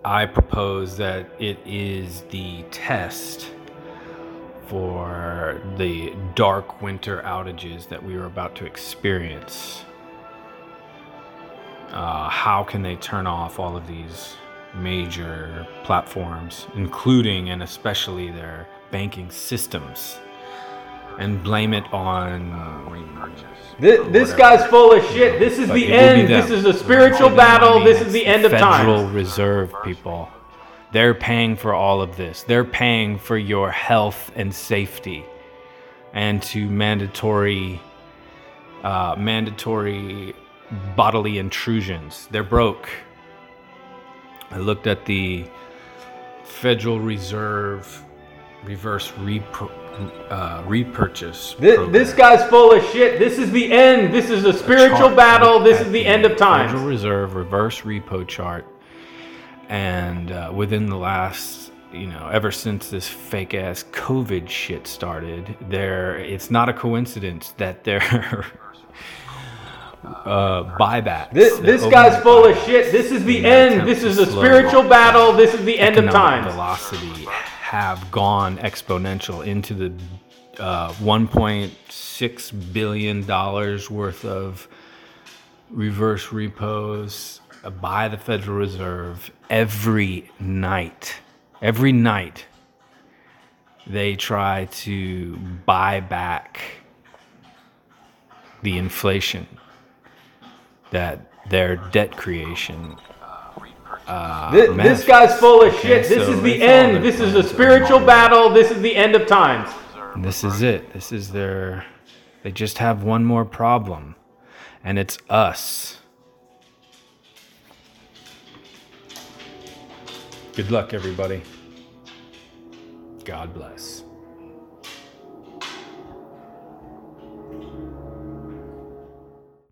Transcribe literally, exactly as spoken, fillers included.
I propose that it is the test for the dark winter outages that we are about to experience. Uh, how can they turn off all of these major platforms, including and especially their banking systems, and blame it on This, this guy's full of shit. This is But the it will be end. them. This is a spiritual I battle. mean, This is it's the end of Federal time. Reserve people. They're paying for all of this. They're paying for your health and safety, and to mandatory, uh, mandatory bodily intrusions. They're broke. I looked at the Federal Reserve reverse repro- uh, repurchase. This, program. this guy's full of shit. This is the end. This is a spiritual Chart battle. This at is the end of time. Federal Reserve reverse repo chart, and uh, within the last, you know, ever since this fake ass COVID shit started, there, it's not a coincidence that there. Uh, buybacks. This, this guy's full of shit. This is the end. This is a spiritual battle. This is the end of economic time. velocity have gone exponential into the uh, one point six billion dollars worth of reverse repos by the Federal Reserve every night. Every night they try to buy back the inflation that their debt creation. Uh, This, this guy's full of shit. This so is they the follow end. their This is a plans. spiritual battle. This is the end of times. And this is it. This is their. They just have one more problem, and it's us. Good luck, everybody. God bless.